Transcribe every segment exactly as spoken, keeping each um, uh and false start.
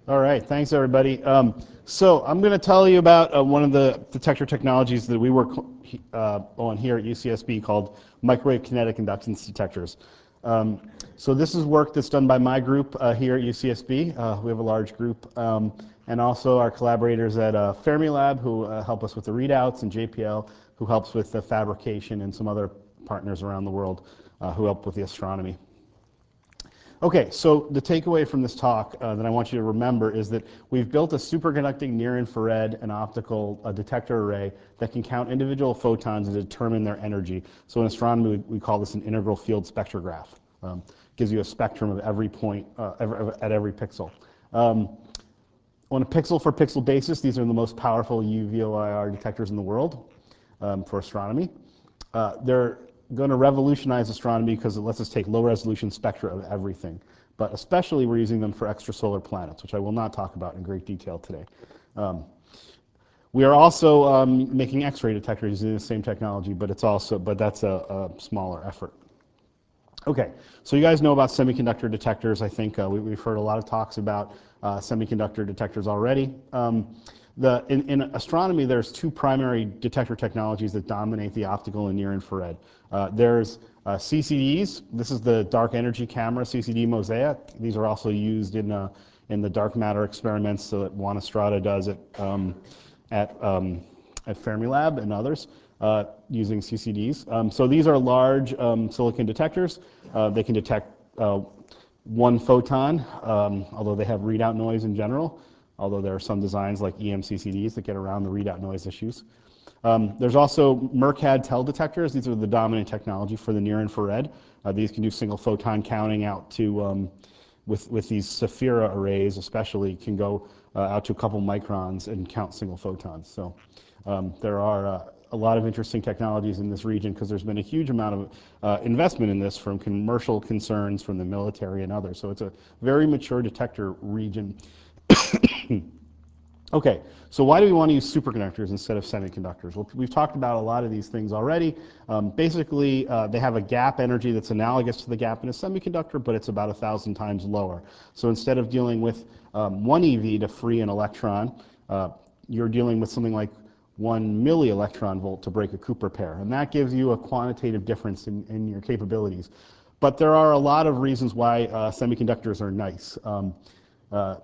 All right, thanks everybody. Um, so I'm going to tell you about uh, one of the detector technologies that we work uh, on here at U C S B called microwave kinetic inductance detectors. Um, so this is work that's done by my group uh, here at U C S B. Uh, we have a large group, um, and also our collaborators at uh, Fermilab who uh, help us with the readouts, and J P L who helps with the fabrication, and some other partners around the world uh, who help with the astronomy. Okay, so the takeaway from this talk uh, that I want you to remember is that we've built a superconducting near-infrared and optical uh, detector array that can count individual photons and determine their energy. So in astronomy, we, we call this an integral field spectrograph. Um, gives you a spectrum of every point uh, every, at every pixel. Um, on a pixel-for-pixel basis, these are the most powerful U V O I R detectors in the world um, for astronomy. Uh, they're going to revolutionize astronomy because it lets us take low-resolution spectra of everything. But especially we're using them for extrasolar planets, which I will not talk about in great detail today. Um, we are also um, making X-ray detectors using the same technology, but it's also but that's a, a smaller effort. Okay, so you guys know about semiconductor detectors. I think uh, we, we've heard a lot of talks about uh, semiconductor detectors already. Um, the, in, in astronomy, there's two primary detector technologies that dominate the optical and near-infrared. Uh, there's uh, C C Ds. This is the dark energy camera, C C D Mosaic. These are also used in, uh, in the dark matter experiments so that Juan Estrada does it um, at, um, at Fermilab and others. Uh, using C C Ds. Um, so these are large um, silicon detectors. Uh, they can detect uh, one photon, um, although they have readout noise in general, although there are some designs like E M C C Ds that get around the readout noise issues. Um, there's also Mercad-Tel detectors. These are the dominant technology for the near-infrared. Uh, these can do single photon counting out to, um, with, with these Saphira arrays especially, can go uh, out to a couple microns and count single photons. So um, there are uh, a lot of interesting technologies in this region because there's been a huge amount of uh, investment in this from commercial concerns, from the military and others. So it's a very mature detector region. Okay, so why do we want to use superconductors instead of semiconductors? Well, we've talked about a lot of these things already. Um, basically, uh, they have a gap energy that's analogous to the gap in a semiconductor, but it's about a thousand times lower. So instead of dealing with um, one E V to free an electron, uh, you're dealing with something like one milli electron volt to break a Cooper pair. And that gives you a quantitative difference in, in your capabilities. But there are a lot of reasons why uh, semiconductors are nice. Um, uh,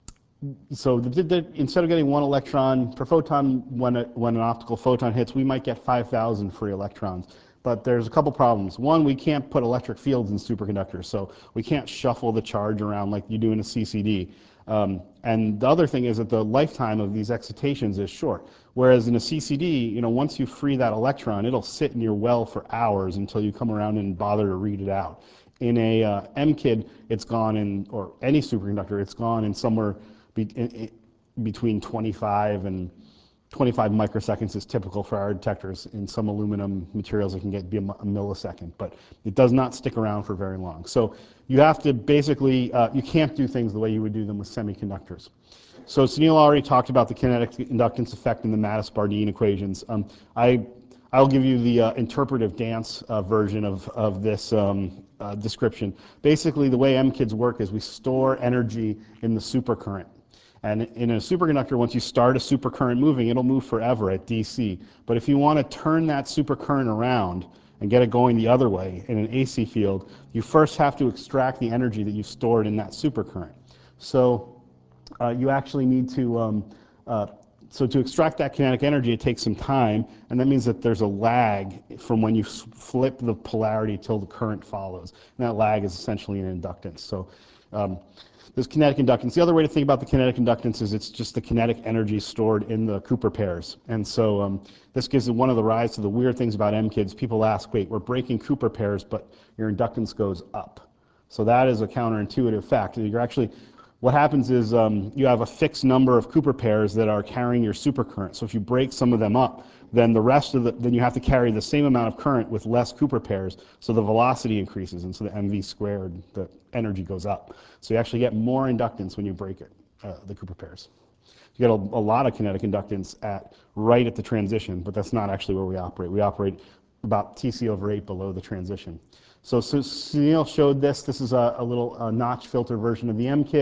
so the, the, instead of getting one electron per photon when, a, when an optical photon hits, we might get five thousand free electrons. But there's a couple problems. One, we can't put electric fields in superconductors, so we can't shuffle the charge around like you do in a C C D. Um, and the other thing is that the lifetime of these excitations is short. Whereas in a C C D, you know, once you free that electron, it'll sit in your well for hours until you come around and bother to read it out. In a uh, M C I D, it's gone in, or any superconductor, it's gone in somewhere be, in, in between twenty-five and twenty-five microseconds is typical for our detectors. In some aluminum materials, it can get be a, a millisecond, but it does not stick around for very long. So you have to basically, uh, you can't do things the way you would do them with semiconductors. So Sunil already talked about the kinetic inductance effect in the Mattis-Bardeen equations. Um, I, I'll give you the uh, interpretive dance uh, version of, of this um, uh, description. Basically, the way M C I Ds work is we store energy in the supercurrent. And in a superconductor, once you start a supercurrent moving, it'll move forever at D C. But if you want to turn that supercurrent around and get it going the other way in an A C field, you first have to extract the energy that you've stored in that supercurrent. So uh, you actually need to, um, uh, so to extract that kinetic energy, it takes some time, and that means that there's a lag from when you flip the polarity till the current follows. And that lag is essentially an inductance. So um, there's kinetic inductance. The other way to think about the kinetic inductance is it's just the kinetic energy stored in the Cooper pairs. And so um, this gives one of the rise to the weird things about M C I Ds. People ask, wait, we're breaking Cooper pairs, but your inductance goes up. So that is a counterintuitive fact. You're actually, what happens is um, you have a fixed number of Cooper pairs that are carrying your supercurrent. So if you break some of them up, then the rest of the, then you have to carry the same amount of current with less Cooper pairs, so the velocity increases, and so the M V squared, the energy goes up. So you actually get more inductance when you break it, uh, the Cooper pairs. You get a, a lot of kinetic inductance at right at the transition, but that's not actually where we operate. We operate about T C over eight below the transition. So, so Sunil showed this. This is a, a little a notch filter version of the M C I D.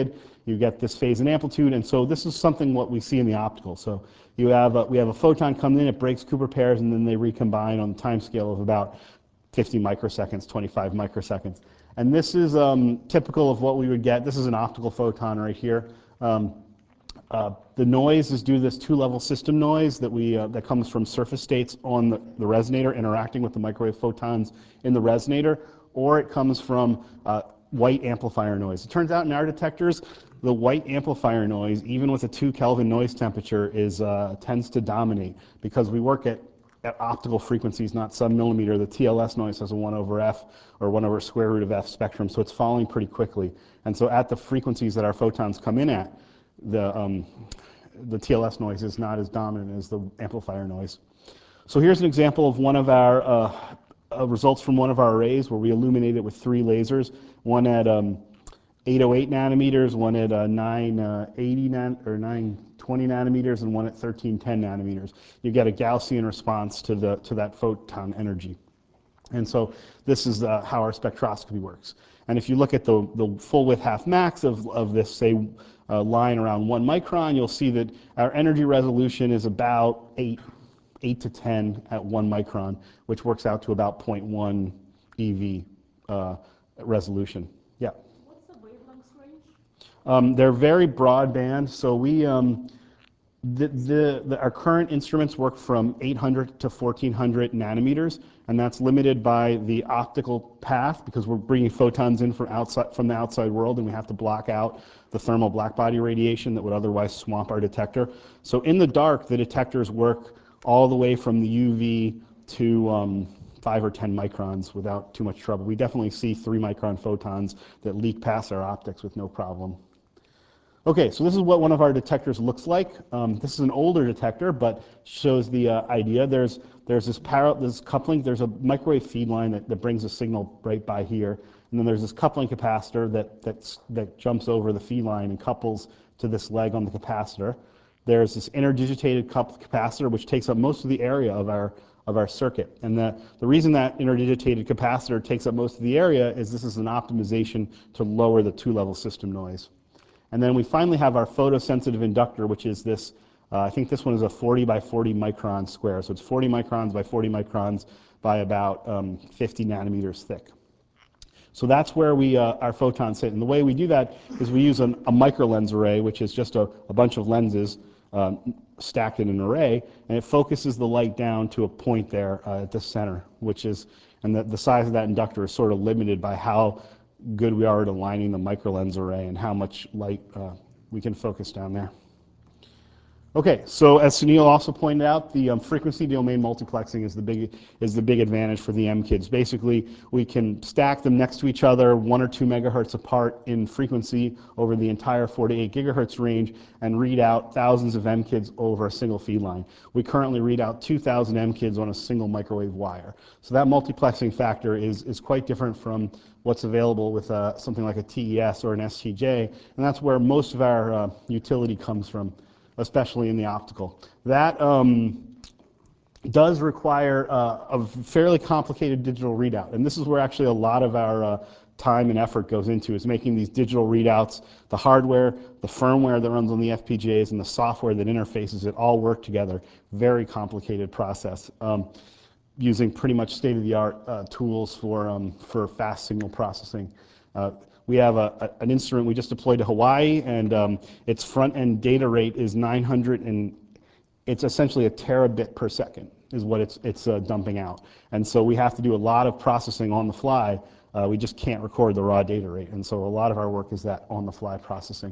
you get this phase and amplitude, and so this is something what we see in the optical. So you have a, we have a photon come in, it breaks Cooper pairs, and then they recombine on the time scale of about fifty microseconds, twenty-five microseconds. And this is um, typical of what we would get. This is an optical photon right here. Um, uh, the noise is due to this two-level system noise that we uh, that comes from surface states on the, the resonator interacting with the microwave photons in the resonator, or it comes from uh, white amplifier noise. It turns out in our detectors, the white amplifier noise, even with a two Kelvin noise temperature, is uh, tends to dominate because we work at, at optical frequencies, not sub-millimeter. The T L S noise has a one over F or one over square root of F spectrum, so it's falling pretty quickly. And so at the frequencies that our photons come in at, the, um, the T L S noise is not as dominant as the amplifier noise. So here's an example of one of our uh, uh, results from one of our arrays where we illuminate it with three lasers, one at um, eight oh eight nanometers, one at uh, nine eighty nan or nine twenty nanometers, and one at thirteen ten nanometers. You get a Gaussian response to the to that photon energy. And so this is uh, how our spectroscopy works. And if you look at the, the full width half max of, of this, say, uh, line around one micron, you'll see that our energy resolution is about eight, eight to ten at one micron, which works out to about zero point one E V uh, resolution. Yeah. What's the wavelength range? Um, they're very broadband, so we um, the, the, the, our current instruments work from eight hundred to fourteen hundred nanometers, and that's limited by the optical path because we're bringing photons in from outside from the outside world, and we have to block out the thermal blackbody radiation that would otherwise swamp our detector. So in the dark, the detectors work all the way from the U V to um, five or ten microns without too much trouble. We definitely see three micron photons that leak past our optics with no problem. Okay, so this is what one of our detectors looks like. Um, this is an older detector, but shows the uh, idea. There's there's this parallel, this coupling. There's a microwave feed line that, that brings a signal right by here, and then there's this coupling capacitor that that's, that jumps over the feed line and couples to this leg on the capacitor. There's this interdigitated coupled capacitor which takes up most of the area of our of our circuit. And the, the reason that interdigitated capacitor takes up most of the area is this is an optimization to lower the two-level system noise. And then we finally have our photosensitive inductor, which is this, uh, I think this one is a forty by forty micron square. So it's forty microns by forty microns by about um, fifty nanometers thick. So that's where we, uh, our photons sit. And the way we do that is we use an, a microlens array, which is just a, a bunch of lenses um, stacked in an array, and it focuses the light down to a point there uh, at the center, which is, and the, the size of that inductor is sort of limited by how good we are at aligning the microlens array and how much light uh, we can focus down there. Okay, so as Sunil also pointed out, the um, frequency domain multiplexing is the big is the big advantage for the M KIDs. Basically, we can stack them next to each other, one or two megahertz apart in frequency over the entire four to eight gigahertz range, and read out thousands of M KIDs over a single feed line. We currently read out two thousand M KIDs on a single microwave wire. So that multiplexing factor is is quite different from what's available with uh, something like a T E S or an S T J, and that's where most of our uh, utility comes from, especially in the optical. That um, does require uh, a fairly complicated digital readout, and this is where actually a lot of our uh, time and effort goes into, is making these digital readouts. The hardware, the firmware that runs on the F P G As, and the software that interfaces it all work together. Very complicated process, um, using pretty much state-of-the-art uh, tools for, um, for fast signal processing. Uh, We have a, a, an instrument we just deployed to Hawaii, and um, its front-end data rate is nine hundred, and it's essentially a terabit per second is what it's, it's uh, dumping out. And so we have to do a lot of processing on the fly. Uh, we just can't record the raw data rate, and so a lot of our work is that on-the-fly processing.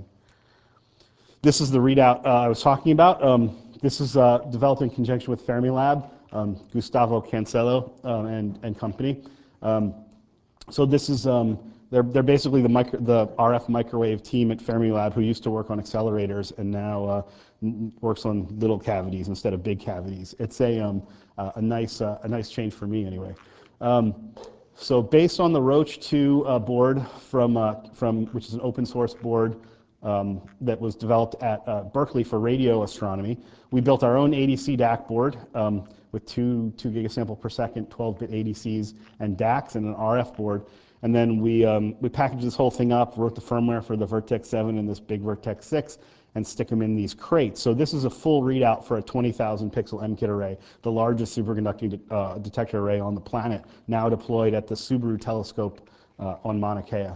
This is the readout uh, I was talking about. Um, this is uh, developed in conjunction with Fermilab, um, Gustavo Cancelo um, and, and company. Um, so this is, um, they're, they're basically the, micro, the R F microwave team at Fermilab who used to work on accelerators and now uh, works on little cavities instead of big cavities. It's a, um, uh, a, nice, uh, a nice change for me anyway. Um, so based on the Roach two uh, board, from, uh, from, which is an open source board um, that was developed at uh, Berkeley for radio astronomy, we built our own A D C D A C board um, with two, two gigasample per second, twelve bit A D Cs and D A Cs, and an R F board. And then we, um, we packaged this whole thing up, wrote the firmware for the Vertex seven and this big Vertex six, and stick them in these crates. So this is a full readout for a twenty thousand pixel M KIT array, the largest superconducting de uh, detector array on the planet, now deployed at the Subaru telescope uh, on Mauna Kea.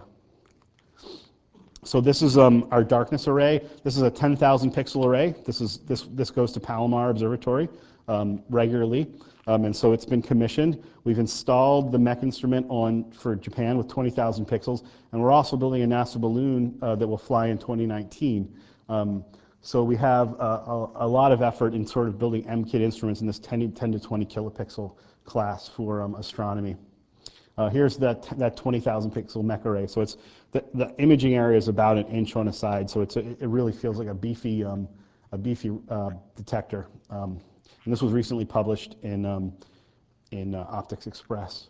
So this is um, our darkness array. This is a ten thousand pixel array. This, is, this, this goes to Palomar Observatory um, regularly. Um, and so it's been commissioned. We've installed the mech instrument on for Japan with twenty thousand pixels, and we're also building a NASA balloon uh, that will fly in twenty nineteen. Um, so we have uh, a, a lot of effort in sort of building M KIT instruments in this ten to twenty kilopixel class for um, astronomy. Uh, here's that, that twenty thousand pixel mech array. So it's the, the imaging area is about an inch on a side, so it's a, it really feels like a beefy, um, a beefy uh, detector. Um, and this was recently published in, um, in uh, Optics Express.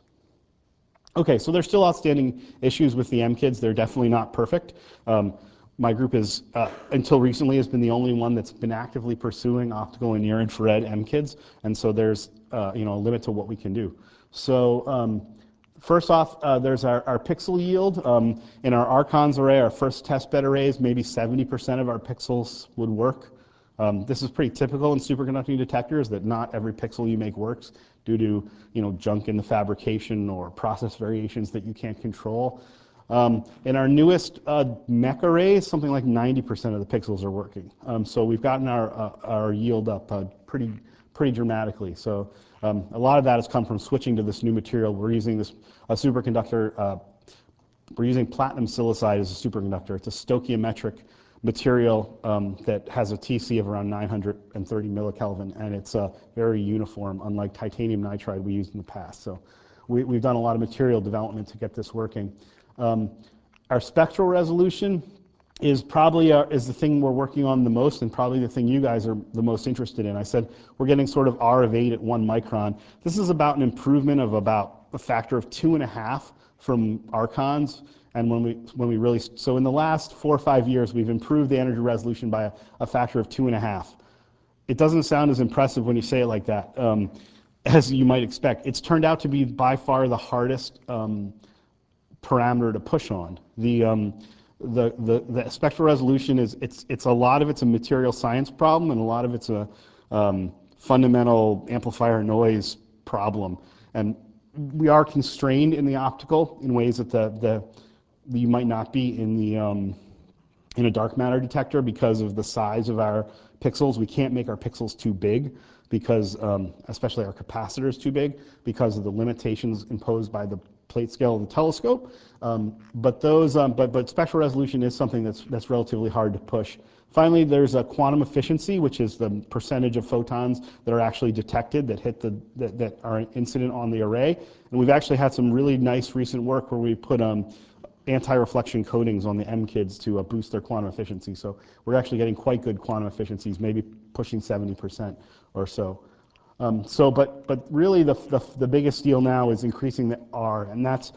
Okay, so there's still outstanding issues with the M KIDs. They're definitely not perfect. Um, my group is, uh, until recently, has been the only one that's been actively pursuing optical and near-infrared M KIDs, and so there's uh, you know, a limit to what we can do. So um, first off, uh, there's our, our pixel yield. Um, in our Archons array, our first testbed arrays, maybe seventy percent of our pixels would work. Um, this is pretty typical in superconducting detectors, that not every pixel you make works due to you know, junk in the fabrication or process variations that you can't control. Um, in our newest uh, mech arrays, something like ninety percent of the pixels are working. Um, so we've gotten our, uh, our yield up uh, pretty, pretty dramatically. So um, a lot of that has come from switching to this new material. We're using this a superconductor, uh, we're using platinum silicide as a superconductor. It's a stoichiometric material um, that has a T C of around nine hundred thirty millikelvin, and it's uh, very uniform, unlike titanium nitride we used in the past. So we, we've done a lot of material development to get this working. Um, our spectral resolution is probably our, is the thing we're working on the most, and probably the thing you guys are the most interested in. I said we're getting sort of R of eight at one micron. This is about an improvement of about a factor of two and a half from Archons. And when we, when we really, so in the last four or five years, we've improved the energy resolution by a, a factor of two and a half. It doesn't sound as impressive when you say it like that, um, as you might expect. It's turned out to be by far the hardest um, parameter to push on. The, um, the, the, the spectral resolution is, it's, it's a lot of it's a material science problem, and a lot of it's a um, fundamental amplifier noise problem. And we are constrained in the optical in ways that the, the you might not be in the um, in a dark matter detector because of the size of our pixels. We can't make our pixels too big because, um, especially our capacitor is too big because of the limitations imposed by the plate scale of the telescope. Um, but those, um, but but spectral resolution is something that's that's relatively hard to push. Finally, there's a quantum efficiency, which is the percentage of photons that are actually detected that hit the that, that are incident on the array. And we've actually had some really nice recent work where we put um, anti-reflection coatings on the M KIDs to uh, boost their quantum efficiency. So we're actually getting quite good quantum efficiencies, maybe pushing seventy percent or so. Um, so, but but really the, the the biggest deal now is increasing the R, and that's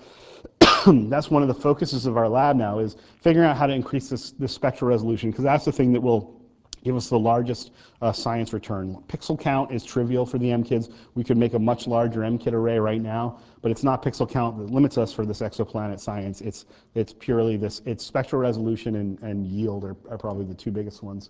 that's one of the focuses of our lab now, is figuring out how to increase this, this spectral resolution, because that's the thing that will give us the largest uh, science return. Pixel count is trivial for the M KIDs. We could make a much larger M KID array right now, but it's not pixel count that limits us for this exoplanet science. It's, it's purely this, it's spectral resolution and, and yield are, are probably the two biggest ones.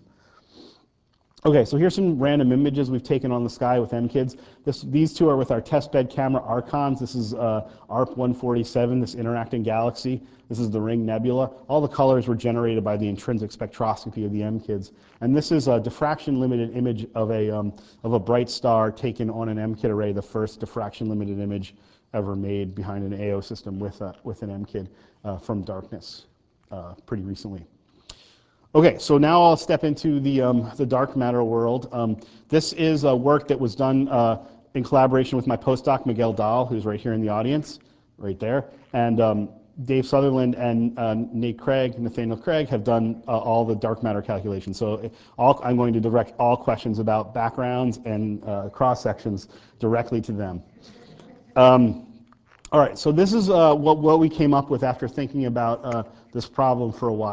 Okay, so here's some random images we've taken on the sky with M KIDs. This, these two are with our testbed camera Archons. This is uh, A R P one forty-seven, this interacting galaxy. This is the Ring Nebula. All the colors were generated by the intrinsic spectroscopy of the M KIDs. And this is a diffraction-limited image of a, um, of a bright star taken on an M KID array, the first diffraction-limited image ever made behind an A O system with, a, with an M KID uh, from darkness uh, pretty recently. Okay, so now I'll step into the, um, the dark matter world. Um, this is a work that was done uh, in collaboration with my postdoc, Miguel Dahl, who's right here in the audience, right there. And um, Dave Sutherland and uh, Nate Craig, Nathaniel Craig, have done uh, all the dark matter calculations. So all, I'm going to direct all questions about backgrounds and uh, cross-sections directly to them. Um, all right, so this is uh, what, what we came up with after thinking about uh, this problem for a while.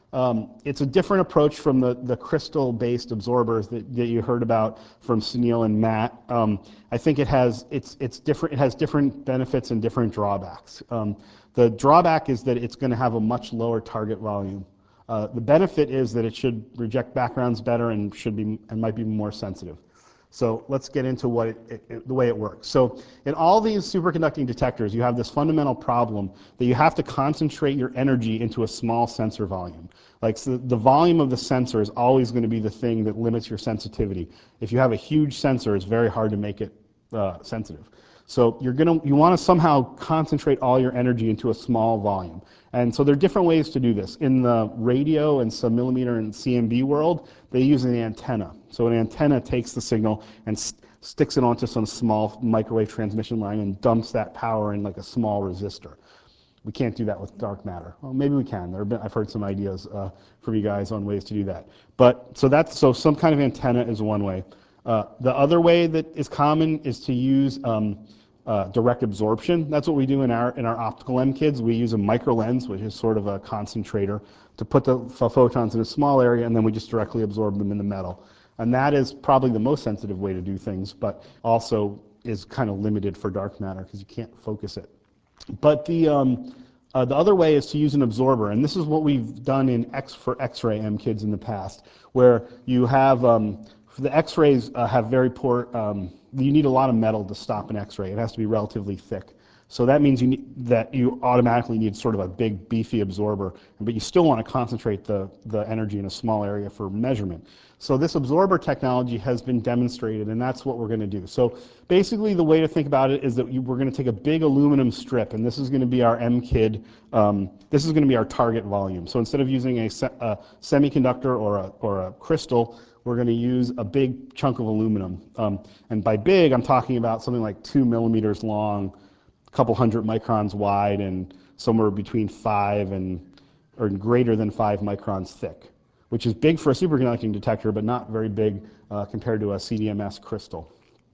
Um, it's a different approach from the, the crystal-based absorbers that, that you heard about from Sunil and Matt. Um, I think it has it's it's different. It has different benefits and different drawbacks. Um, the drawback is that it's going to have a much lower target volume. Uh, the benefit is that it should reject backgrounds better and should be and might be more sensitive. So let's get into what it, it, it, the way it works. So in all these superconducting detectors, you have this fundamental problem that you have to concentrate your energy into a small sensor volume. Like so the volume of the sensor is always going to be the thing that limits your sensitivity. If you have a huge sensor, it's very hard to make it uh, sensitive. So you're gonna, you want to somehow concentrate all your energy into a small volume. And so there are different ways to do this. In the radio and submillimeter and C M B world, they use an antenna. So an antenna takes the signal and st sticks it onto some small microwave transmission line and dumps that power in like a small resistor. We can't do that with dark matter. Well, maybe we can. There have been, I've heard some ideas uh, from you guys on ways to do that. But so that's so some kind of antenna is one way. Uh, the other way that is common is to use um, uh, direct absorption. That's what we do in our in our optical M KIDs. We use a micro lens, which is sort of a concentrator, to put the photons in a small area, and then we just directly absorb them in the metal. And that is probably the most sensitive way to do things, but also is kind of limited for dark matter because you can't focus it. But the, um, uh, the other way is to use an absorber, and this is what we've done in X for X-ray M KIDs in the past, where you have, um, the X-rays uh, have very poor, um, you need a lot of metal to stop an X-ray. It has to be relatively thick. So that means you need, that you automatically need sort of a big, beefy absorber, but you still want to concentrate the, the energy in a small area for measurement. So this absorber technology has been demonstrated, and that's what we're going to do. So basically the way to think about it is that you, we're going to take a big aluminum strip, and this is going to be our M KID, um, this is going to be our target volume. So instead of using a, se a semiconductor or a, or a crystal, we're going to use a big chunk of aluminum. Um, and by big, I'm talking about something like two millimeters long, a couple hundred microns wide, and somewhere between five and or greater than five microns thick, which is big for a superconducting detector, but not very big uh, compared to a C D M S crystal.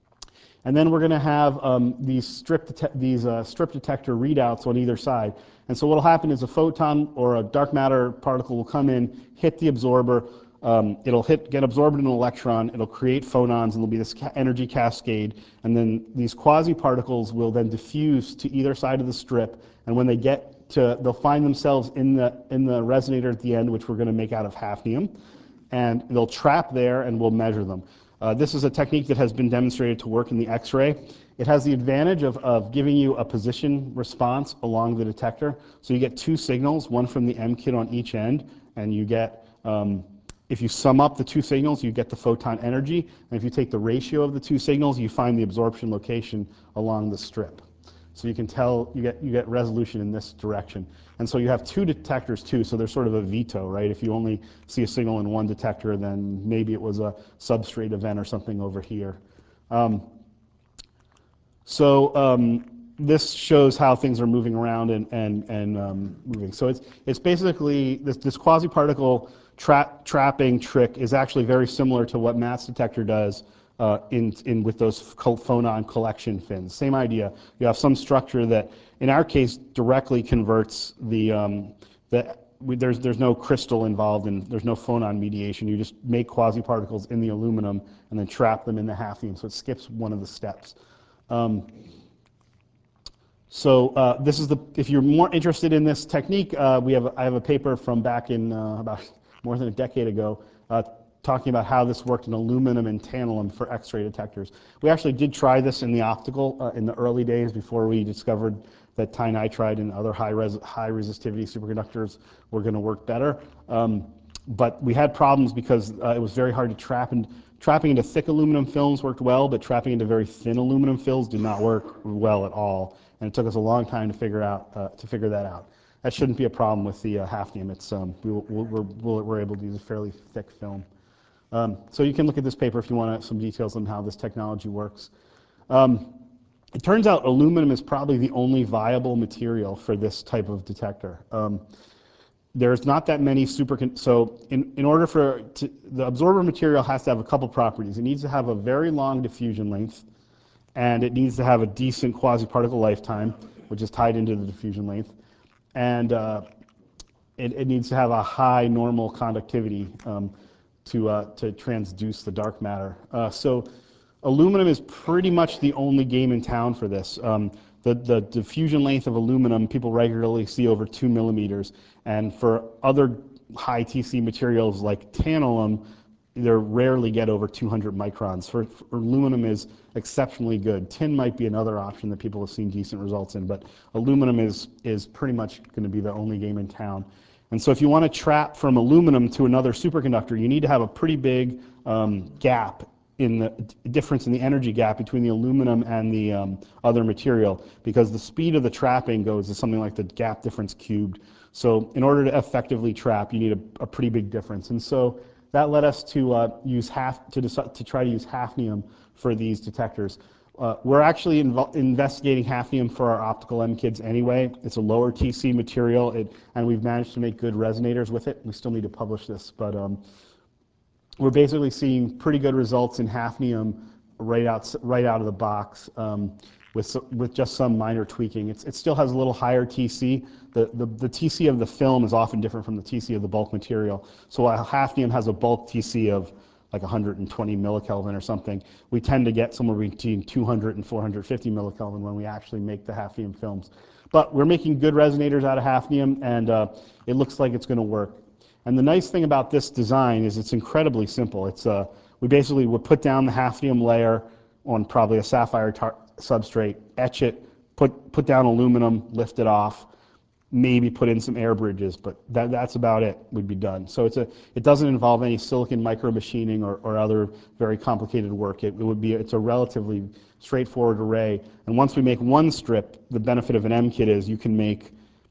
And then we're going to have um, these, strip, these uh, strip detector readouts on either side. And so what will happen is a photon or a dark matter particle will come in, hit the absorber, um, it'll hit, get absorbed in an electron, it'll create phonons, and there'll be this ca energy cascade, and then these quasi-particles will then diffuse to either side of the strip, and when they get to, they'll find themselves in the, in the resonator at the end, which we're going to make out of hafnium, and they'll trap there, and we'll measure them. Uh, this is a technique that has been demonstrated to work in the X-ray. It has the advantage of, of giving you a position response along the detector. So you get two signals, one from the M KID on each end, and you get, um, if you sum up the two signals, you get the photon energy, and if you take the ratio of the two signals, you find the absorption location along the strip. So you can tell, you get, you get resolution in this direction. And so you have two detectors too, so there's sort of a veto, right? If you only see a signal in one detector, then maybe it was a substrate event or something over here. Um, so um, this shows how things are moving around and, and, and um, moving. So it's, it's basically, this, this quasi-particle tra trapping trick is actually very similar to what Matt's detector does uh, in, in, with those phonon collection fins. Same idea. You have some structure that, in our case, directly converts the, um, the we, there's, there's no crystal involved and there's no phonon mediation. You just make quasi-particles in the aluminum and then trap them in the hafnium, so it skips one of the steps. Um, So uh, this is the, if you're more interested in this technique, uh, we have, I have a paper from back in uh, about more than a decade ago uh, talking about how this worked in aluminum and tantalum for X-ray detectors. We actually did try this in the optical uh, in the early days before we discovered that tinitride and other high, res high resistivity superconductors were going to work better. Um, but we had problems because uh, it was very hard to trap, and trapping into thick aluminum films worked well, but trapping into very thin aluminum films did not work well at all. And it took us a long time to figure out uh, to figure that out. That shouldn't be a problem with the uh, hafnium. It's um, we, we're, we're, we're able to use a fairly thick film. Um, so you can look at this paper if you want some details on how this technology works. Um, it turns out aluminum is probably the only viable material for this type of detector. Um, there's not that many super, so in, in order for, to, the absorber material has to have a couple properties. It needs to have a very long diffusion length, and it needs to have a decent quasi-particle lifetime, which is tied into the diffusion length. And uh, it, it needs to have a high normal conductivity um, to, uh, to transduce the dark matter. Uh, so aluminum is pretty much the only game in town for this. Um, the, the diffusion length of aluminum, people regularly see over two millimeters, and for other high T C materials like tantalum, they rarely get over two hundred microns. For, for aluminum is exceptionally good. Tin might be another option that people have seen decent results in, but aluminum is, is pretty much going to be the only game in town. And so if you want to trap from aluminum to another superconductor, you need to have a pretty big um, gap in the difference in the energy gap between the aluminum and the um, other material, because the speed of the trapping goes to something like the gap difference cubed. So in order to effectively trap, you need a, a pretty big difference. And so that led us to uh, use half to, decide, to try to use hafnium for these detectors. Uh, we're actually investigating hafnium for our optical M KIDs anyway. It's a lower T C material, it, and we've managed to make good resonators with it. We still need to publish this, but um, we're basically seeing pretty good results in hafnium right out, right out of the box um, with, with just some minor tweaking. It's, it still has a little higher T C. The, the, the T C of the film is often different from the T C of the bulk material. So while hafnium has a bulk T C of like one hundred twenty millikelvin or something, we tend to get somewhere between two hundred and four hundred fifty millikelvin when we actually make the hafnium films. But we're making good resonators out of hafnium, and uh, it looks like it's going to work. And the nice thing about this design is it's incredibly simple. It's, uh, we basically would put down the hafnium layer on probably a sapphire substrate, etch it, put, put down aluminum, lift it off, maybe put in some air bridges, but that, that's about it, we'd be done. So it's a, it doesn't involve any silicon micro machining or, or other very complicated work. It, it would be, it's a relatively straightforward array. And once we make one strip, the benefit of an M KID is you can make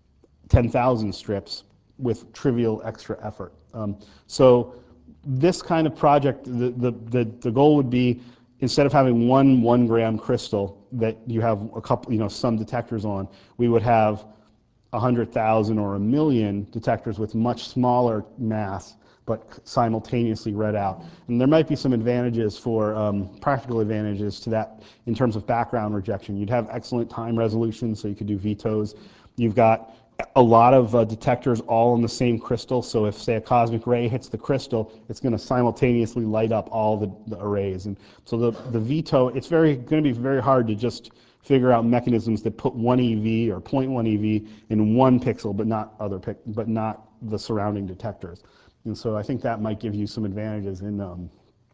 ten thousand strips with trivial extra effort. Um, so this kind of project, the, the, the, the goal would be, instead of having one one gram crystal that you have a couple, you know, some detectors on, we would have one hundred thousand or a million detectors with much smaller mass, but simultaneously read out. And there might be some advantages for, um, practical advantages to that in terms of background rejection. You'd have excellent time resolution, so you could do V T Os. You've got a lot of uh, detectors all in the same crystal, so if, say, a cosmic ray hits the crystal, it's going to simultaneously light up all the, the arrays. And so the, the V T O, it's very going to be very hard to just figure out mechanisms that put one E V or zero point one E V in one pixel, but not other pic, but not the surrounding detectors. And so I think that might give you some advantages in um,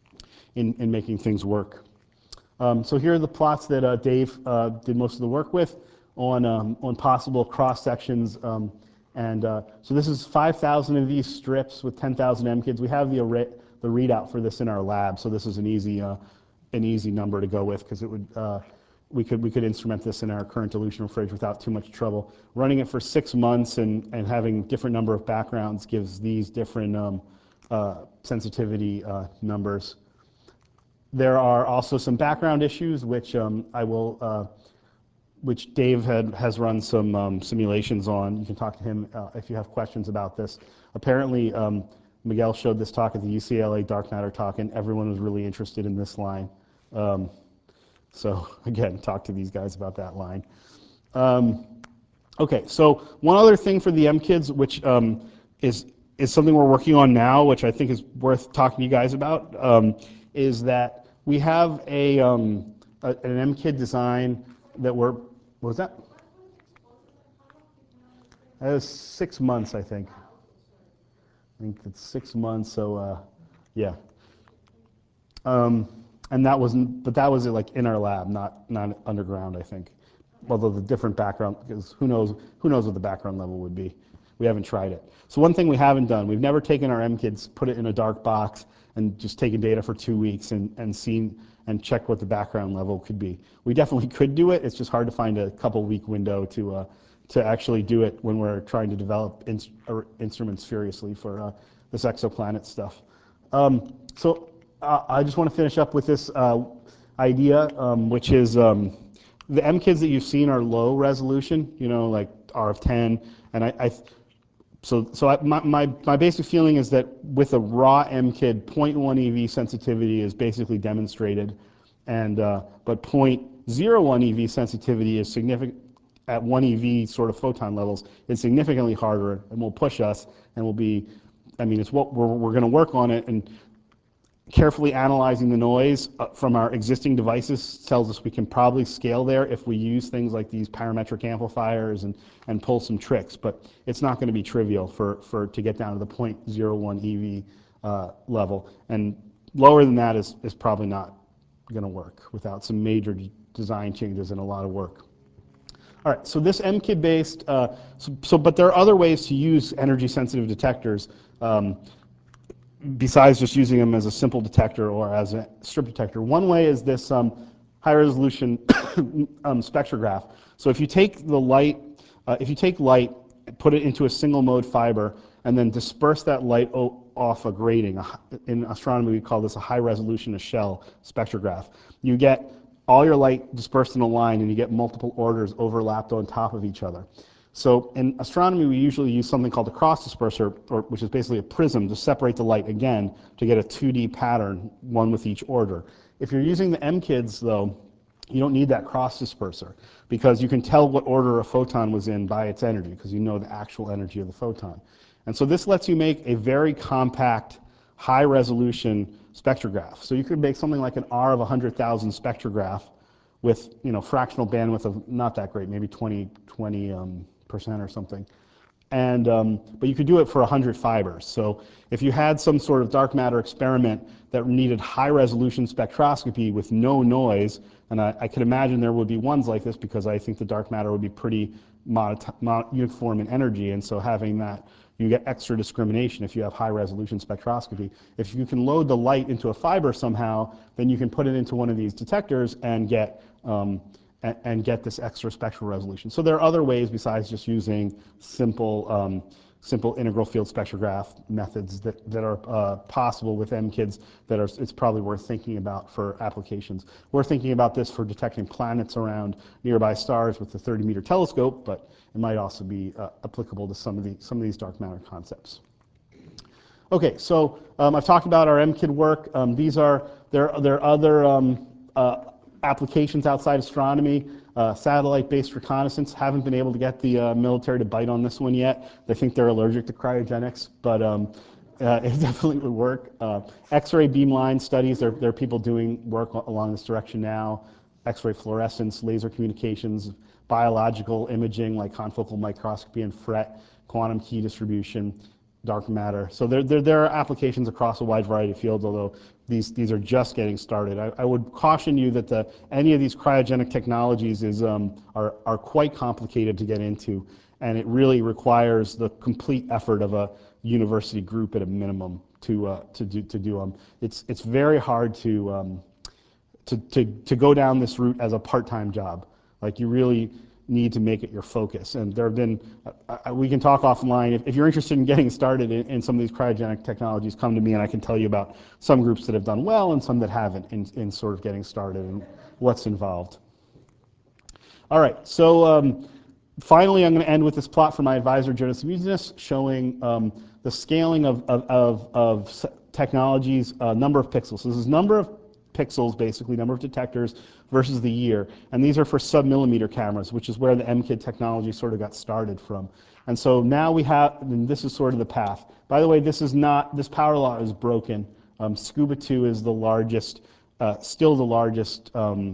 in, in making things work. Um, so here are the plots that uh, Dave uh, did most of the work with on um, on possible cross sections. Um, and uh, so this is five thousand of these strips with ten thousand M KIDs. We have the array, the readout for this in our lab, so this is an easy uh, an easy number to go with, because it would. Uh, We could, we could instrument this in our current dilutional fridge without too much trouble. Running it for six months and, and having different number of backgrounds gives these different um, uh, sensitivity uh, numbers. There are also some background issues, which um, I will, uh, which Dave had, has run some um, simulations on. You can talk to him uh, if you have questions about this. Apparently, um, Miguel showed this talk at the U C L A Dark Matter talk, and everyone was really interested in this line. Um, So again, talk to these guys about that line. Um, okay, so one other thing for the M KIDs, which um, is is something we're working on now, which I think is worth talking to you guys about, um, is that we have a, um, a an M KID design that we're, what was that? That was six months, I think. I think it's six months. So uh, yeah. Um, and that wasn't, but that was like in our lab, not not underground, I think. Although the different background, because who knows who knows what the background level would be. We haven't tried it. So one thing we haven't done, we've never taken our M KIDs, put it in a dark box, and just taken data for two weeks and and seen and checked what the background level could be. We definitely could do it. It's just hard to find a couple week window to uh, to actually do it when we're trying to develop in, uh, instruments furiously for uh, this exoplanet stuff. Um, so. Uh, I just want to finish up with this uh, idea, um, which is um, the M KIDs that you've seen are low resolution, you know, like R F ten, and I, I so so I, my, my my basic feeling is that with a raw M KID, zero point one E V sensitivity is basically demonstrated, and uh, but zero point zero one E V sensitivity is significant at one E V sort of photon levels is significantly harder and will push us and will be, I mean, it's what we're, we're going to work on it, and carefully analyzing the noise uh, from our existing devices tells us we can probably scale there if we use things like these parametric amplifiers and, and pull some tricks, but it's not going to be trivial for, for to get down to the zero point zero one E V uh, level, and lower than that is, is probably not going to work without some major d- design changes and a lot of work. All right, so this M KID based, uh, so, so, but there are other ways to use energy sensitive detectors um, besides just using them as a simple detector or as a strip detector. One way is this um, high resolution um, spectrograph. So if you take the light, uh, if you take light, put it into a single mode fiber, and then disperse that light o- off a grating. In astronomy, we call this a high resolution Echelle spectrograph. You get all your light dispersed in a line, and you get multiple orders overlapped on top of each other. So in astronomy, we usually use something called a cross disperser, or, which is basically a prism to separate the light again to get a two D pattern, one with each order. If you're using the M KIDs, though, you don't need that cross disperser because you can tell what order a photon was in by its energy because you know the actual energy of the photon. And so this lets you make a very compact, high resolution spectrograph. So you could make something like an R of one hundred thousand spectrograph with, you know, fractional bandwidth of not that great, maybe twenty, twenty um, percent or something. And, um, but you could do it for one hundred fibers. So if you had some sort of dark matter experiment that needed high resolution spectroscopy with no noise, and I, I could imagine there would be ones like this because I think the dark matter would be pretty monot- mon- uniform in energy, and so having that, you get extra discrimination if you have high resolution spectroscopy. If you can load the light into a fiber somehow, then you can put it into one of these detectors and get um, and, and get this extra spectral resolution. So there are other ways besides just using simple um, simple integral field spectrograph methods that, that are uh, possible with M KIDs that are, it's probably worth thinking about for applications. We're thinking about this for detecting planets around nearby stars with the thirty meter telescope, but it might also be uh, applicable to some of, the, some of these dark matter concepts. Okay, so um, I've talked about our M KID work. Um, these are, there, there are other um, uh, applications outside astronomy. Uh, satellite-based reconnaissance. Haven't been able to get the uh, military to bite on this one yet. They think they're allergic to cryogenics, but um, uh, it definitely would work. Uh, X-ray beamline studies. There, there are people doing work along this direction now. X-ray fluorescence, laser communications, biological imaging like confocal microscopy and FRET, quantum key distribution, dark matter. So there, there, there are applications across a wide variety of fields, although these, these are just getting started. I, I would caution you that the, any of these cryogenic technologies is, um, are, are quite complicated to get into, and it really requires the complete effort of a university group at a minimum to, uh, to, do, to do them. It's, it's very hard to, um, to, to, to go down this route as a part-time job. Like you really need to make it your focus. And there have been, uh, we can talk offline. If, if you're interested in getting started in, in some of these cryogenic technologies, come to me and I can tell you about some groups that have done well and some that haven't in, in sort of getting started and what's involved. All right, so um, finally I'm going to end with this plot from my advisor, Jonas Muzinis, showing um, the scaling of, of, of, of technologies, uh, number of pixels. So this is number of pixels, basically, number of detectors versus the year. And these are for sub-millimeter cameras, which is where the M KID technology sort of got started from. And so now we have, and this is sort of the path. By the way, this is not, this power law is broken. Um, Scuba two is the largest, uh, still the largest um,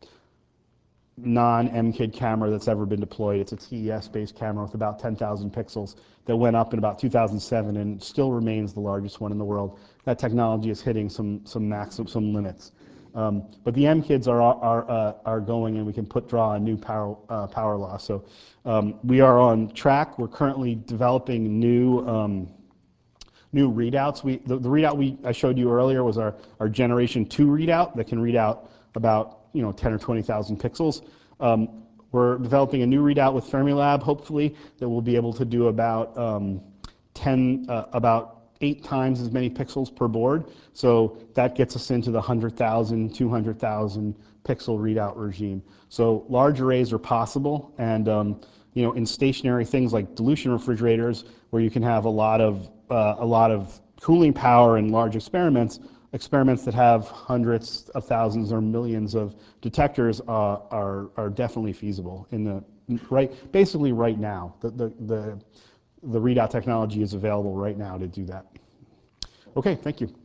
non-M KID camera that's ever been deployed. It's a T E S-based camera with about ten thousand pixels that went up in about two thousand seven and still remains the largest one in the world. That technology is hitting some some max, some limits. Um, but the M KIDs are are uh, are going, and we can put draw a new power uh, power law. So um, we are on track. We're currently developing new. Um, New readouts. We, the, the readout we, I showed you earlier was our, our generation two readout that can read out about you know, ten or twenty thousand pixels. Um, we're developing a new readout with Fermilab, hopefully, that will be able to do about um, ten, uh, about eight times as many pixels per board. So that gets us into the one hundred thousand, two hundred thousand pixel readout regime. So large arrays are possible, and um, you know, in stationary things like dilution refrigerators, where you can have a lot of uh, a lot of cooling power in large experiments, experiments that have hundreds of thousands or millions of detectors uh, are, are definitely feasible in the, right, basically right now. The, the, the, the readout technology is available right now to do that. Okay, thank you.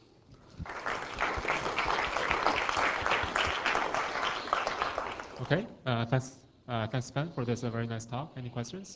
Okay, uh, thanks, uh, thanks, Ben, for this uh, very nice talk. Any questions?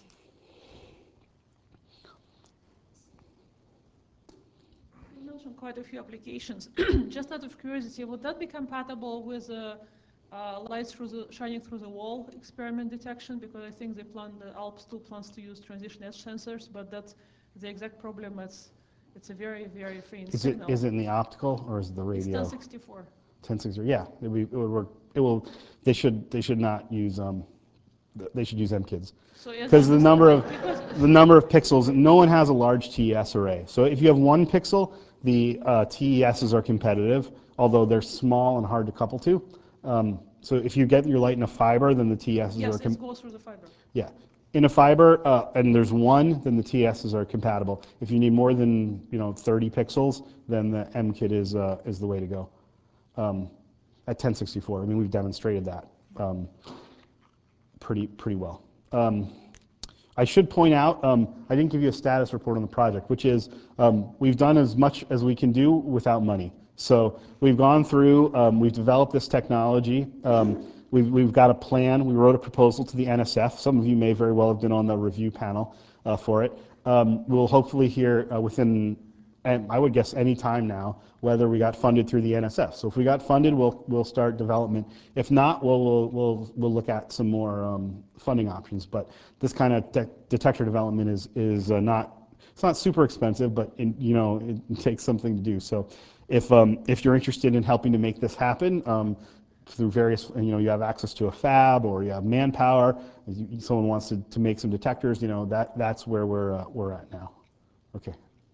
You mentioned quite a few applications. Just out of curiosity, would that be compatible with uh, uh, lights through the, shining through the wall experiment detection? Because I think they plan, the ALPS two plans to use transition edge sensors, but that's the exact problem. It's, it's a very, very faint Is it, signal. is it in the optical or is it the It's radio? ten sixty-four. ten sixty, yeah, it, would, it would work. It will. They should. They should not use. Um, they should use M KIDs So yes, because I the number of because the number of pixels. No one has a large T E S array. So if you have one pixel, the uh, T E Ss are competitive, although they're small and hard to couple to. Um, so if you get your light in a fiber, then the T E Ss yes, are. Com- it goes through the fiber. yeah. In a fiber, uh, and there's one, then the T E Ss are compatible. If you need more than you know thirty pixels, then the M KID is uh, is the way to go. Um, at ten sixty-four, I mean, we've demonstrated that um, pretty pretty well. Um, I should point out, um, I didn't give you a status report on the project, which is um, we've done as much as we can do without money. So we've gone through, um, we've developed this technology. Um, we've, we've got a plan. We wrote a proposal to the N S F. Some of you may very well have been on the review panel uh, for it. Um, we'll hopefully hear uh, within, and I would guess any time now, whether we got funded through the N S F. So if we got funded, we'll we'll start development. If not, we'll we'll we'll, we'll look at some more um, funding options. But this kind of de- detector development is is uh, not it's not super expensive, but in, you know it, it takes something to do. So if um, if you're interested in helping to make this happen. Um, through various, you know, you have access to a fab or you have manpower, you, someone wants to, to make some detectors, you know, that, that's where we're, uh, we're at now. Okay.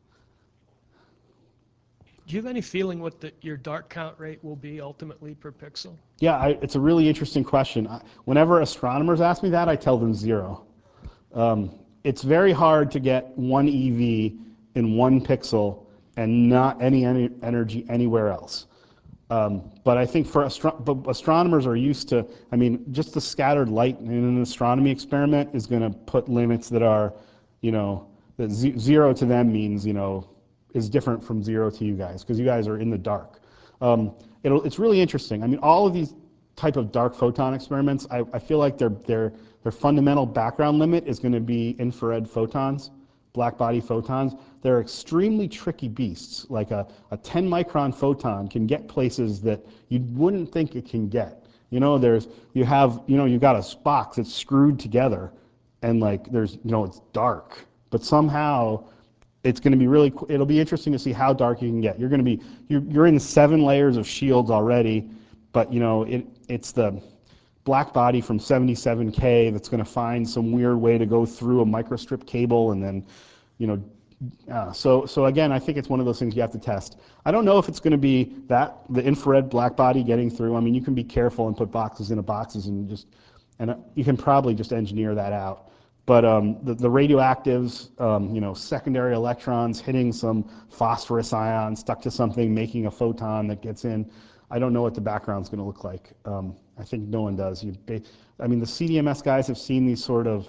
Do you have any feeling what the, your dark count rate will be ultimately per pixel? Yeah, I, it's a really interesting question. I, whenever astronomers ask me that, I tell them zero. Um, it's very hard to get one E V in one pixel and not any, any energy anywhere else. Um, but I think for astro- but astronomers are used to, I mean, just the scattered light in an astronomy experiment is going to put limits that are, you know, that z- zero to them means, you know, is different from zero to you guys, because you guys are in the dark. Um, it'll, it's really interesting. I mean, all of these type of dark photon experiments, I, I feel like their, their, their fundamental background limit is going to be infrared photons, black body photons. They're extremely tricky beasts. Like a, a ten micron photon can get places that you wouldn't think it can get. You know, there's, you have, you know, you've got a box that's screwed together and like there's, you know, it's dark, but somehow it's going to be really, it'll be interesting to see how dark you can get. You're going to be, you're, you're in seven layers of shields already, but you know, it, it's the black body from seventy-seven K that's going to find some weird way to go through a microstrip cable and then, you know, uh, so, so again, I think it's one of those things you have to test. I don't know if it's going to be that, the infrared black body getting through. I mean, you can be careful and put boxes into boxes and just, and you can probably just engineer that out. But um, the, the radioactives, um, you know, secondary electrons hitting some phosphorus ion stuck to something, making a photon that gets in. I don't know what the background's going to look like. Um, I think no one does. You, I mean, the C D M S guys have seen these sort of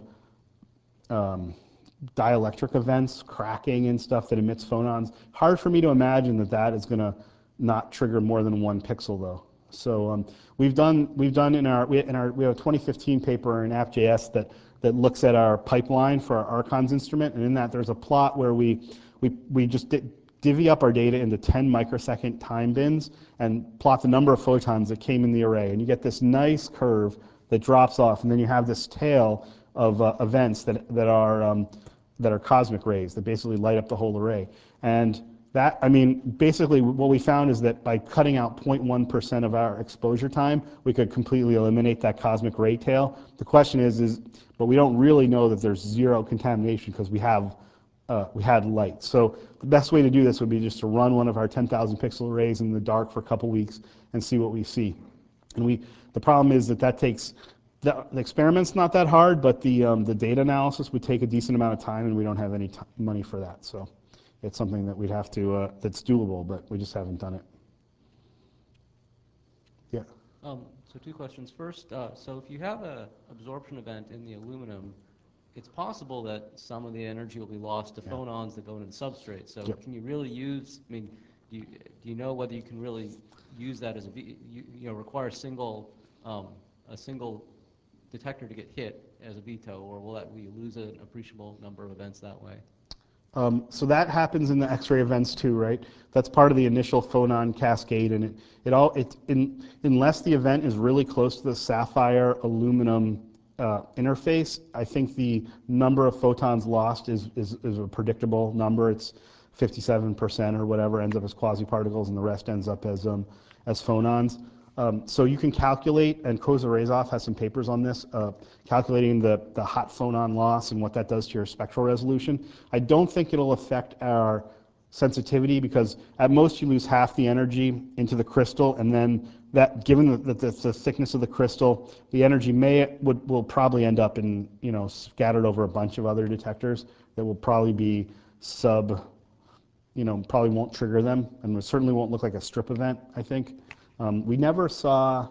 um, dielectric events, cracking and stuff that emits phonons. Hard for me to imagine that that is going to not trigger more than one pixel, though. So um, we've done we've done in our we in our we have a twenty fifteen paper in A P J S that that looks at our pipeline for our Archons instrument, and in that there's a plot where we we we just di- divvy up our data into ten microsecond time bins and plot the number of photons that came in the array, and you get this nice curve that drops off, and then you have this tail of uh, events that that are um, that are cosmic rays that basically light up the whole array. And that, I mean, basically what we found is that by cutting out zero point one percent of our exposure time, we could completely eliminate that cosmic ray tail. The question is, is but we don't really know that there's zero contamination because we have uh, we had light. So the best way to do this would be just to run one of our ten thousand pixel arrays in the dark for a couple weeks and see what we see. And we, the problem is that that takes, the, the experiment's not that hard, but the um, the data analysis would take a decent amount of time, and we don't have any t- money for that. So it's something that we'd have to, uh, that's doable, but we just haven't done it. Yeah. Um, so two questions. First, uh, so if you have a absorption event in the aluminum, it's possible that some of the energy will be lost to Yeah. phonons that go into the substrate. So Yep. can you really use, I mean, do you, do you know whether you can really use that as a, V- you, you know, require a single, um, a single detector to get hit as a veto, or will that, will you lose an appreciable number of events that way? Um, so that happens in the X-ray events too, right? That's part of the initial phonon cascade, and it, it all it in unless the event is really close to the sapphire aluminum uh, interface, I think the number of photons lost is is, is a predictable number. It's fifty-seven percent or whatever ends up as quasi-particles, and the rest ends up as um, as phonons. Um, so you can calculate, and Kozarezov has some papers on this, uh, calculating the, the hot phonon loss and what that does to your spectral resolution. I don't think it'll affect our sensitivity because at most you lose half the energy into the crystal, and then that, given the, the, the thickness of the crystal, the energy may would, will probably end up in, you know, scattered over a bunch of other detectors that will probably be sub, you know, probably won't trigger them, and it certainly won't look like a strip event, I think. Um, we never saw,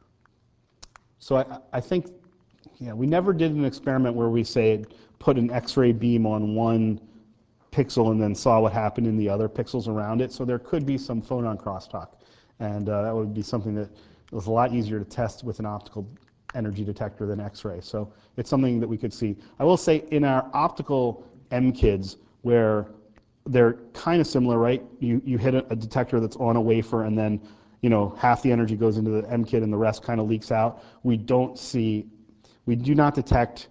so I, I think, yeah, we never did an experiment where we say put an X-ray beam on one pixel and then saw what happened in the other pixels around it. So there could be some phonon crosstalk, and uh, that would be something that was a lot easier to test with an optical energy detector than X-ray. So it's something that we could see. I will say in our optical M KIDs, where they're kind of similar, right? You you hit a, a detector that's on a wafer, and then you know, half the energy goes into the M KID and the rest kind of leaks out. We don't see, we do not detect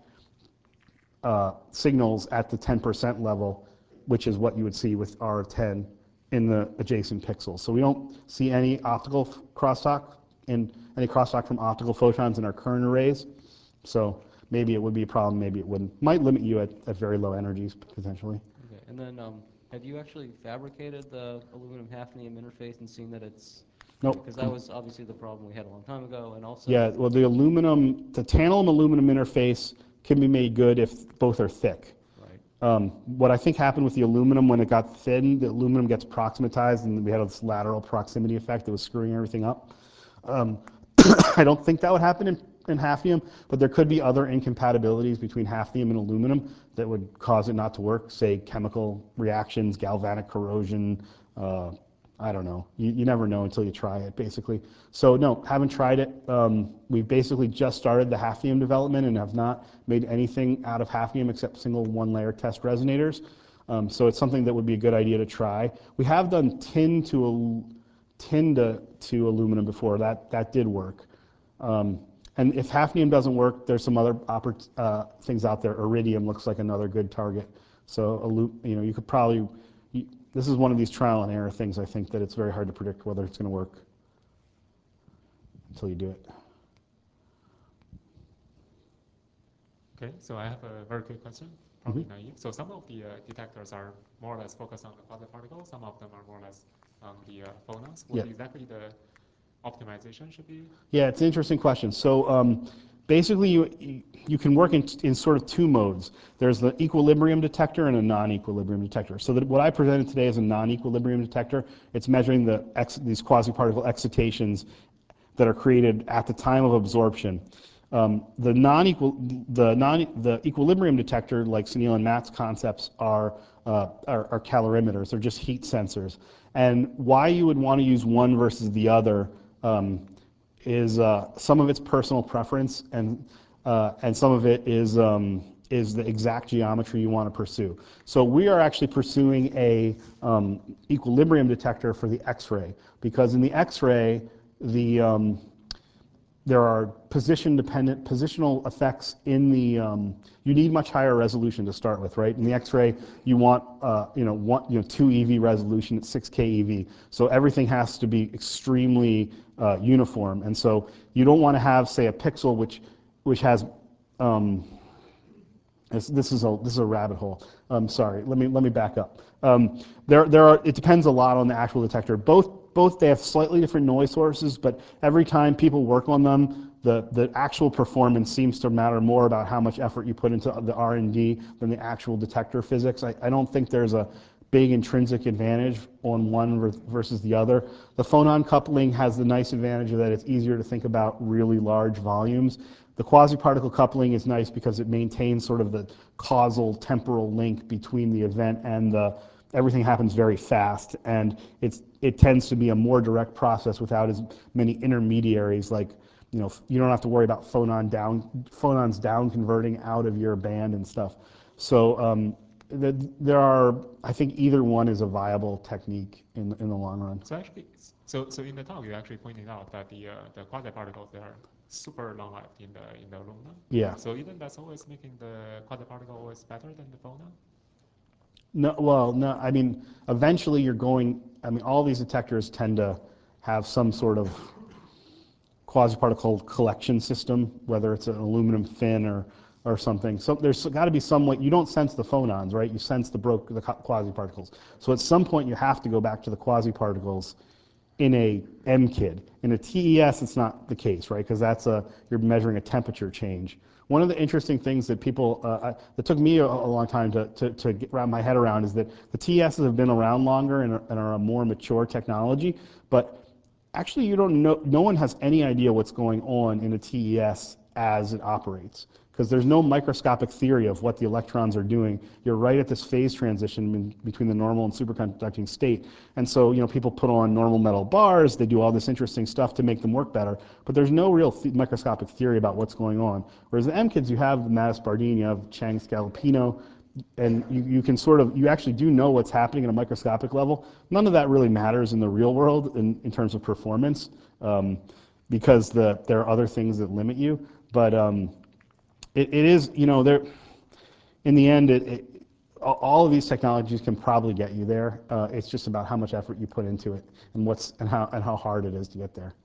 uh, signals at the ten percent level, which is what you would see with R ten in the adjacent pixels. So we don't see any optical crosstalk and any crosstalk from optical photons in our current arrays. So maybe it would be a problem, maybe it wouldn't. Might limit you at, at very low energies potentially. Okay, and then um, have you actually fabricated the aluminum hafnium interface and seen that it's, Nope. because that was obviously the problem we had a long time ago, and also Yeah, well, the aluminum, the tantalum aluminum interface can be made good if both are thick. right. Um, what I think happened with the aluminum when it got thin, the aluminum gets proximatized, and we had this lateral proximity effect that was screwing everything up. Um, I don't think that would happen in, in hafnium, but there could be other incompatibilities between hafnium and aluminum that would cause it not to work, say chemical reactions, galvanic corrosion, uh, I don't know. You, you never know until you try it, basically. So no, haven't tried it. Um, we've basically just started the hafnium development and have not made anything out of hafnium except single one-layer test resonators. Um, so it's something that would be a good idea to try. We have done tin to al- tin to, to aluminum before. That that did work. Um, and if hafnium doesn't work, there's some other oppor- uh, things out there. Iridium looks like another good target. So alu- you know, you could probably. You, This is one of these trial and error things, I think, that it's very hard to predict whether it's going to work until you do it. Okay, so I have a very quick question, probably Mm-hmm. naive. So some of the uh, detectors are more or less focused on the quasi-particles, some of them are more or less on the uh, phonons. What Yeah. exactly the optimization should be? Yeah, it's an interesting question. So um, basically, you, you can work in, in sort of two modes. There's the equilibrium detector and a non-equilibrium detector. So that what I presented today is a non-equilibrium detector. It's measuring the ex, these quasi-particle excitations that are created at the time of absorption. Um, the non-equal, the non, the equilibrium detector, like Sunil and Matt's concepts, are, uh, are are calorimeters. They're just heat sensors. And why you would want to use one versus the other um, is uh, some of it's personal preference, and uh, and some of it is um, is the exact geometry you want to pursue. So we are actually pursuing a um, equilibrium detector for the X-ray, because in the X-ray the um, there are position-dependent, positional effects in the, um, you need much higher resolution to start with, right? In the X-ray, you want, uh, you know, one, you know, two E V resolution at six K E V. So everything has to be extremely uh, uniform. And so you don't want to have, say, a pixel which, which has, um, this, this is a this is a rabbit hole. Um, sorry, let me let me back up. Um, there there are it depends a lot on the actual detector. Both both they have slightly different noise sources, but every time people work on them, the the actual performance seems to matter more about how much effort you put into the R and D than the actual detector physics. I, I don't think there's a big intrinsic advantage on one ver- versus the other. The phonon coupling has the nice advantage of that it's easier to think about really large volumes. The quasi-particle coupling is nice because it maintains sort of the causal temporal link between the event and the, everything happens very fast, and it's, it tends to be a more direct process without as many intermediaries, like, you know, you don't have to worry about phonon down, phonons down converting out of your band and stuff. So um, the, there are, I think either one is a viable technique in, in the long run. So actually, so so in the talk, you actually pointed out that the uh, the quasi-particles, they are super long-lived in the in the aluminum. Yeah. So even that's always making the quasi-particle always better than the phonon. No, well, no, I mean, eventually you're going, I mean, all these detectors tend to have some sort of quasi-particle collection system, whether it's an aluminum fin or, or something. So there's got to be some way, you don't sense the phonons, right? You sense the broke, the quasi-particles. So at some point you have to go back to the quasi-particles in a M K I D. In a T E S, it's not the case, right? Because that's a, you're measuring a temperature change. One of the interesting things that people, uh, I, that took me a, a long time to, to, to get wrap my head around is that the T E Ss have been around longer and are, and are a more mature technology, but actually you don't know, no one has any idea what's going on in a T E S as it operates, because there's no microscopic theory of what the electrons are doing. You're right at this phase transition in between the normal and superconducting state. And so, you know, people put on normal metal bars, they do all this interesting stuff to make them work better, but there's no real th- microscopic theory about what's going on. Whereas the M K I Ds, you have the Mattis-Bardeen, you have Chang-Scalapino, and you, you can sort of, you actually do know what's happening at a microscopic level. None of that really matters in the real world in, in terms of performance, um, because the, there are other things that limit you. But um, it, it is, you know, there, in the end, it, it, all of these technologies can probably get you there. Uh, it's just about how much effort you put into it and what's, and how, and how hard it is to get there.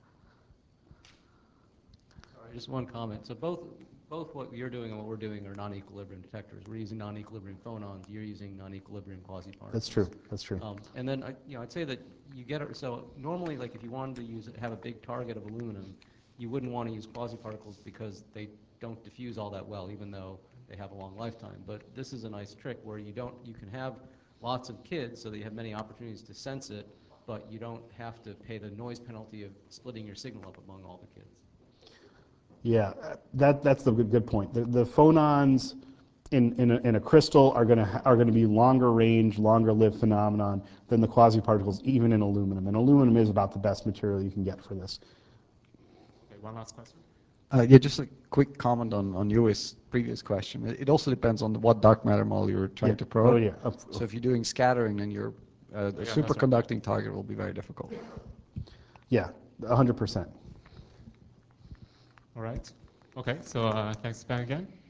All right, just one comment. So both, both what you're doing and what we're doing are non-equilibrium detectors. We're using non-equilibrium phonons. You're using non-equilibrium quasi-particles. That's true. That's true. Um, and then, I, you know, I'd say that you get it. So normally, like if you wanted to use have a big target of aluminum, you wouldn't want to use quasi-particles because they don't diffuse all that well, even though they have a long lifetime. But this is a nice trick where you don't, you can have lots of kids so that you have many opportunities to sense it, but you don't have to pay the noise penalty of splitting your signal up among all the kids. Yeah, that, that's the good, good point. The, the phonons in, in, a, in a crystal are going to are going to be longer range, longer lived phenomenon than the quasi-particles, even in aluminum. And aluminum is about the best material you can get for this. Okay, one last question. Uh, yeah, just a quick comment on, on Yu's previous question. It, it also depends on what dark matter model you're trying Yeah. to probe. Oh, yeah. Of- So if you're doing scattering, then your uh, the Yeah, that's superconducting right. target will be very difficult. Yeah, one hundred percent. All right. Okay, so uh, thanks, Ben, again.